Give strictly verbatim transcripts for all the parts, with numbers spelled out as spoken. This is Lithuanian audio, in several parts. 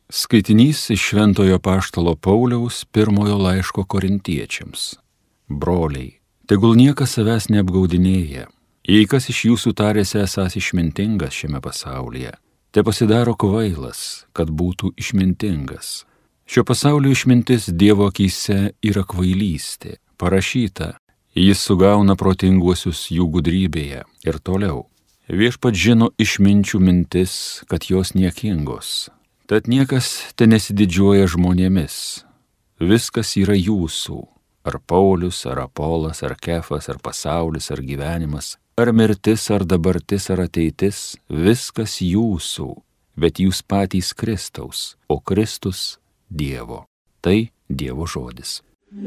Skaitinys iš Šventojo Apaštalo Pauliaus pirmojo laiško Korintiečiams. Broliai, tegul niekas savęs neapgaudinėja. Jei kas iš jūsų tarėsi esąs išmintingas šiame pasaulyje, te pasidaro kvailas, kad būtų išmintingas. Šio pasaulio išmintis Dievo akyse yra kvailystė. Parašyta, jis sugauna protinguosius jų gudrybėje. Ir toliau. Viešpat žino išminčių mintis, kad jos niekingos. Tad niekas te nesididžiuoja žmonėmis. Viskas yra jūsų. Ar Paulius, ar Apolas, ar Kefas, ar pasaulis, ar gyvenimas, ar mirtis, ar dabartis, ar ateitis. Viskas jūsų. Bet jūs patys Kristaus, o Kristus Dievo. Tai Dievo žodis.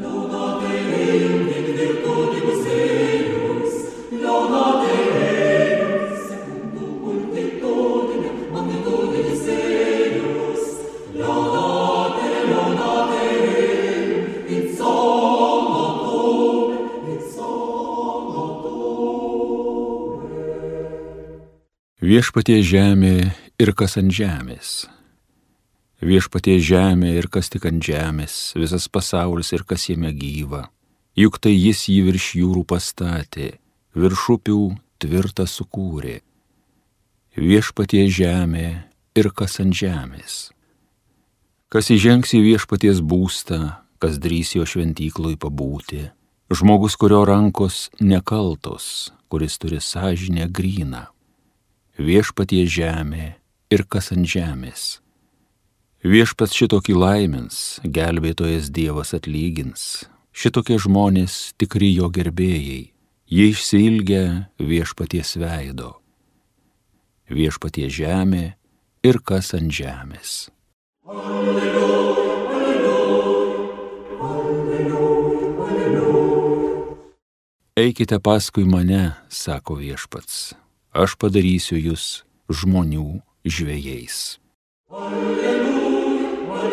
Viešpatie žemė ir kas ant žemės. Viešpatie žemė ir kas tik ant žemės, visas pasaulis ir kas jame gyva. Juk tai jis jį virš jūrų pastatė, virš upių tvirtą sukūrė. Viešpatie žemė ir kas ant žemės. Kas įžengs į viešpaties būstą, kas drįs jo šventykloj pabūti. Žmogus, kurio rankos nekaltos, kuris turi sąžinę gryną. Viešpatie žemė ir kas ant žemės. Viešpats šitokį laimins, gelbėtojas Dievas atlygins. Šitokie žmonės tikri jo gerbėjai, jie išsiilgę viešpaties veido. Viešpatie žemė ir kas ant žemės. Alleluja, alleluja, alleluja, alleluja. Eikite paskui mane, sako viešpats. Aš padarysiu jūs žmonių žvejais. Alleluja,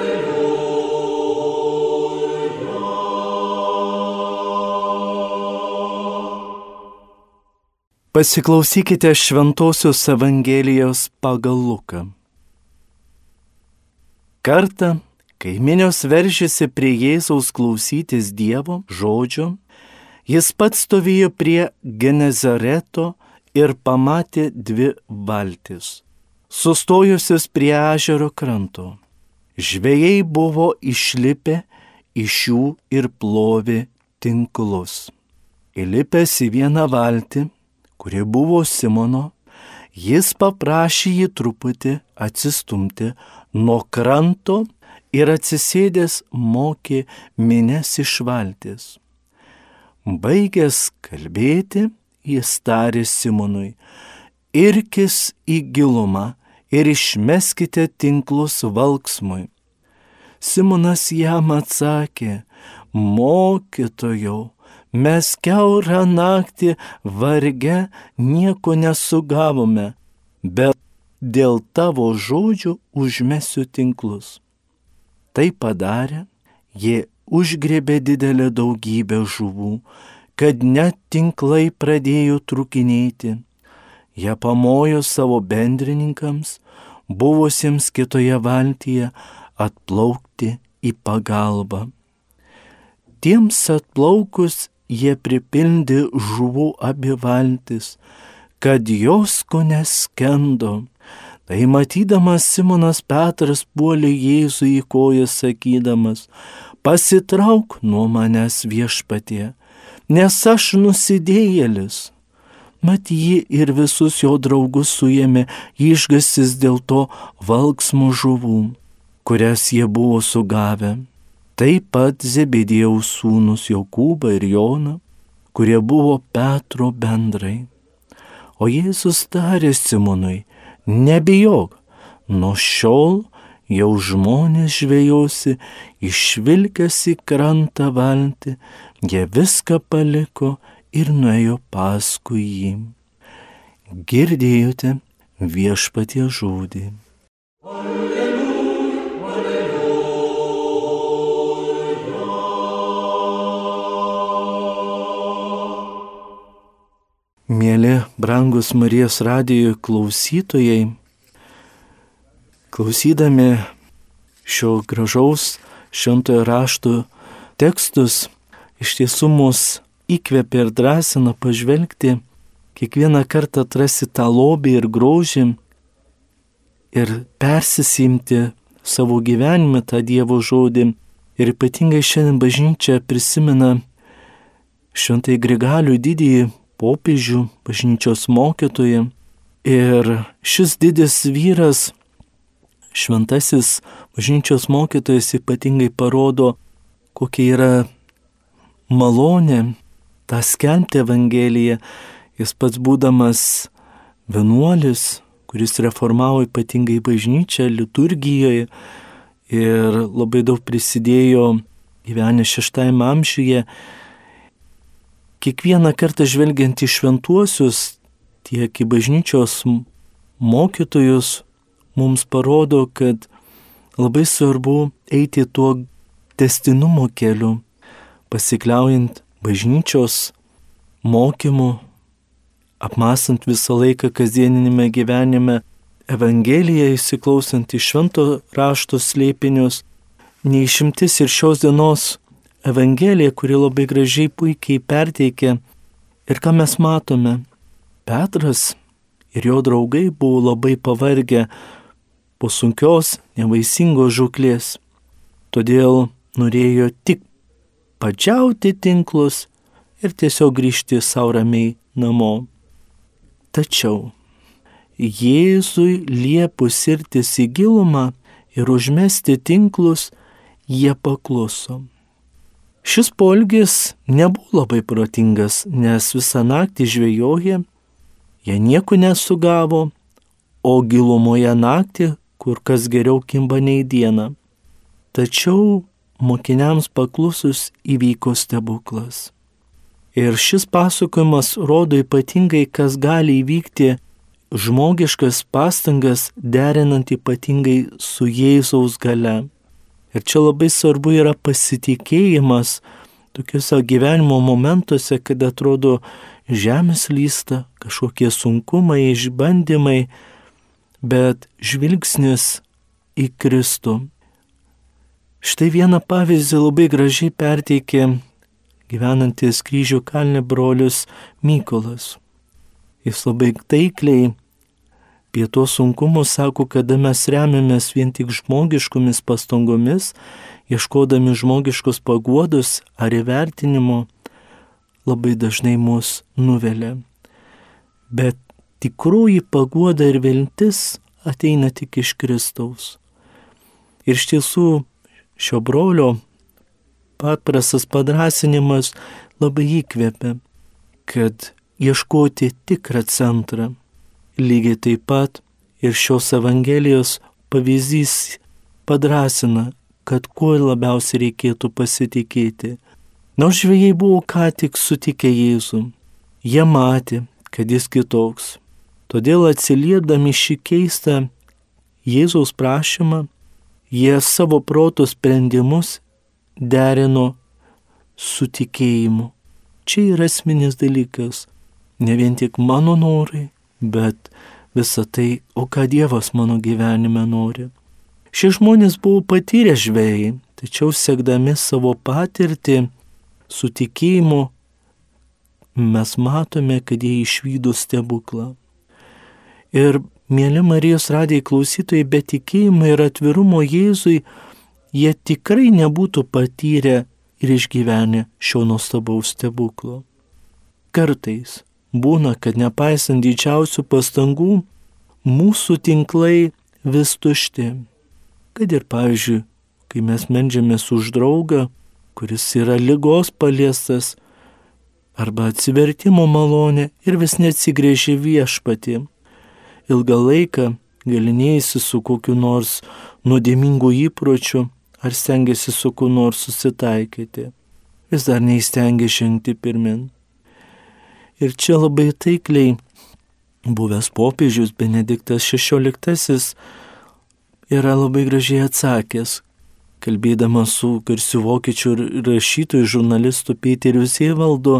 alleluja. Pasiklausykite Šventosios Evangelijos pagal Luką. Kartą, kai minios veržėsi prie Jėzaus klausytis Dievo žodžio, jis pats stovėjo prie Genezareto ir pamatė dvi valtis, sustojusios prie ežero kranto. Žvejai buvo išlipę iš jų ir plovė tinklus. Įlipęs į vieną valtį, kuri buvo Simono, jis paprašė jį truputį atsistumti nuo kranto ir atsisėdęs mokė minias iš valties. Baigęs kalbėti, jis tarė Simonui: irkis į gilumą ir išmeskite tinklus valksmui. Simonas jam atsakė: mokytojau, mes kiaurą naktį varge nieko nesugavome, bet dėl tavo žodžių užmesiu tinklus. Tai padarę, jie užgriebė didelę daugybę žuvų, kad net tinklai pradėjo trūkinėti. Jie pamojo savo bendrininkams, buvusiems kitoje valtyje, atplaukti į pagalbą. Tiems atplaukus jie pripildė žuvų abi valtis, kad jos kone skendo. Tai matydamas Simonas Petras puolė Jėzų į kojas sakydamas: pasitrauk nuo manęs, viešpatie, nes aš nusidėjėlis. Mat jį ir visus jo draugus suėmė išgąstis dėl to valksmų žuvų, kurias jie buvo sugavę. Taip pat Zebediejaus sūnus Jokūbą ir Joną, kurie buvo Petro bendrai. O Jėzus tarė Simonui: nebijok, nuo šiol jau žmonės žvejosi, išvilkęs į krantą valtį, jie viską paliko ir nuėjo paskui jį. Girdėjote viešpaties žodį. Alleluja, alleluja. Mėly, brangus Marijos radijo klausytojai, klausydami šio gražaus šventojo rašto tekstus iš tiesų mus įkvepia ir drąsina pažvelgti, kiekvieną kartą atrasti tą lobį ir grožį ir persisimti savo gyvenime tą Dievo žodį. Ir ypatingai šiandien bažnyčia prisimena šventąjį Grigalių didįjį popiežių, bažnyčios mokytoją. Ir šis didis vyras, šventasis bažnyčios mokytojas, ypatingai parodo, kokia yra malonė tą skelbti Evangeliją. Jis pats būdamas vienuolis, kuris reformavo ypatingai bažnyčią liturgijoje ir labai daug prisidėjo gyvenęs šeštajame amžiuje, kiekvieną kartą žvelgiant į šventuosius, tiek į bažnyčios mokytojus, mums parodo, kad labai svarbu eiti tuo tęstinumo keliu, pasikliaujant bažnyčios mokymu, apmąstant visą laiką kasdieninėme gyvenime Evangeliją, įsiklausant į švento rašto slėpinius. Neišimtis ir šios dienos Evangelija, kuri labai gražiai puikiai perteikia. Ir ką mes matome? Petras ir jo draugai buvo labai pavargę po sunkios, nevaisingos žūklės. Todėl norėjo tik padžiauti tinklus ir tiesiog grįžti savo ramiai namo. Tačiau Jėzui liepus irtis į gilumą ir užmesti tinklus, jie pakluso. Šis poelgis nebuvo labai protingas, nes visą naktį žvejojo, jie nieko nesugavo, o gilumoje naktį kur kas geriau kimba nei diena. Tačiau mokiniams paklusus įvyko stebuklas. Ir šis pasakojimas rodo ypatingai, kas gali įvykti žmogiškas pastangas derinant ypatingai su Jėzaus galia. Ir čia labai svarbu yra pasitikėjimas tokiuose gyvenimo momentuose, kad atrodo žemės lysta, kažkokie sunkumai, išbandymai, bet žvilgsnis į Kristų. Štai vieną pavyzdį labai gražiai perteikė gyvenantis Kryžių kalne brolius Mykolas. Jis labai taikliai apie tuos sunkumus sako, kada mes remiamės vien tik žmogiškomis pastangomis, ieškodami žmogiškos paguodos ar įvertinimo, labai dažnai mus nuvelia. Bet tikroji paguoda ir viltis ateina tik iš Kristaus. Ir iš tiesų šio brolio paprastas padrąsinimas labai įkvepia, kad ieškoti tikrą centrą. Lygiai taip pat ir šios Evangelijos pavyzdys padrąsina, kad kuo labiausiai reikėtų pasitikėti. Nors žvejai buvo ką tik sutikę Jėzų, jie matė, kad jis kitoks. Todėl atsiliepdami šį keistą Jėzaus prašymą, jie savo proto sprendimus derino su tikėjimu. Čia yra esminis dalykas. Ne vien tik mano norai, bet visa tai, o ką Dievas mano gyvenime nori. Šie žmonės buvo patyrę žvejai, tačiau sekdami savo patirtį su tikėjimu, mes matome, kad jie išvydo stebuklą. Ir, mėly Marijos radijo klausytojai, be tikėjimo ir atvirumo Jėzui, jie tikrai nebūtų patyrę ir išgyvenę šio nuostabaus stebuklo. Kartais būna, kad nepaisant didžiausių pastangų, mūsų tinklai vis tušti. Kad ir pavyzdžiui, kai mes meldžiamės už draugą, kuris yra ligos paliestas, arba atsivertimo malonė ir vis neatsigrėžė viešpatį. Ilgą laiką galinėjasi su kokiu nors nuodėmingu įpročiu ar stengiasi su kuo nors susitaikyti. Vis dar neįstengia žengti pirmin. Ir čia labai taikliai buvęs popiežius Benediktas šešioliktasis yra labai gražiai atsakęs, kalbėdamas su garsiu vokiečių rašytoju žurnalistu Peteriu Zievaldu,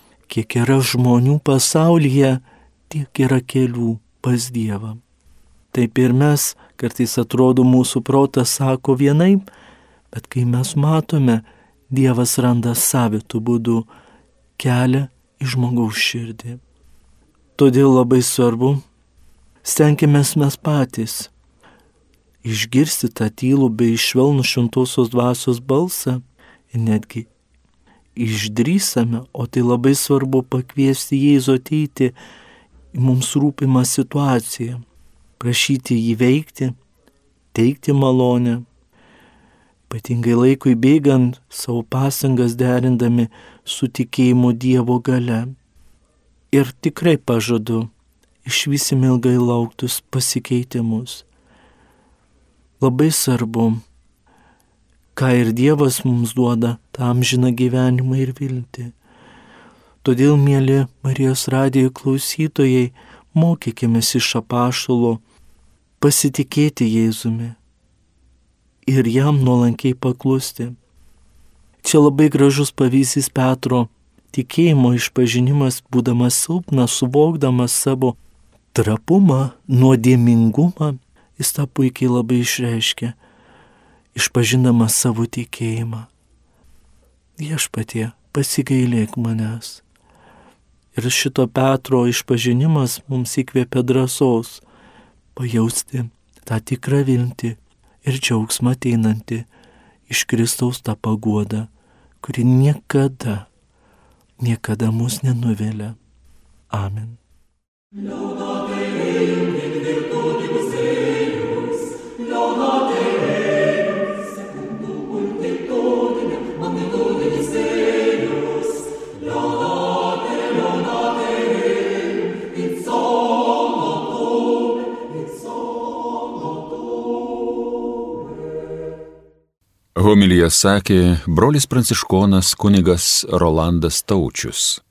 kiek yra žmonių pasaulyje, tiek yra kelių pas Dievą. Taip ir mes, kartais atrodo mūsų protas sako vienaip, bet kai mes matome, Dievas randa savitų būdų kelią į žmogaus širdį. Todėl labai svarbu, stenkimės mes patys išgirsti tą tylų bei švelnų šventosios dvasios balsą ir netgi išdrįsame, o tai labai svarbu pakviesti Jėzų ateiti į mums rūpimą situaciją, prašyti jį veikti, teikti malonę, ypatingai laikui bėgant savo pastangas derindami su tikėjimu Dievo gale. Ir tikrai pažadu, išvysim ilgai lauktus pasikeitimus. Labai svarbu, ką ir Dievas mums duoda, tą amžiną gyvenimą ir viltį. Todėl, mieli Marijos radijo klausytojai, mokykimės iš apaštalo pasitikėti Jėzumi ir jam nuolankiai paklusti. Čia labai gražus pavyzdys Petro tikėjimo išpažinimas, būdamas silpnas, suvokdamas savo trapumą, nuodėmingumą, jis tą puikiai labai išreiškia, išpažindamas savo tikėjimą. Viešpatie, pasigailėk manęs. Ir šito Petro išpažinimas mums įkvėpia drąsos pajausti tą tikrą viltį ir džiaugsmą ateinantį iš Kristaus tą paguodą, kuri niekada, niekada mus nenuvilia. Amen. Homiliją sakė brolis pranciškonas kunigas Rolandas Taučius.